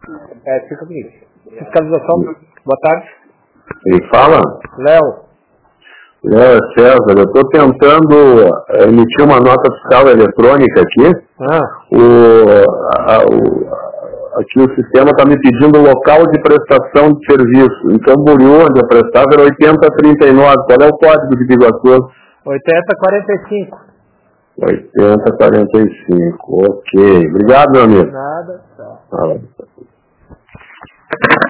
Fica comigo. Fiscalização, boa tarde. Quem fala? Léo. Léo César, eu estou tentando emitir uma nota fiscal eletrônica aqui. Aqui o sistema está me pedindo local de prestação de serviço. Em Camboriú, onde eu prestava, era 8039. Qual é o código de Biguaçu? 8045. 8045, ok. Obrigado, meu amigo. Nada, tchau. Fala.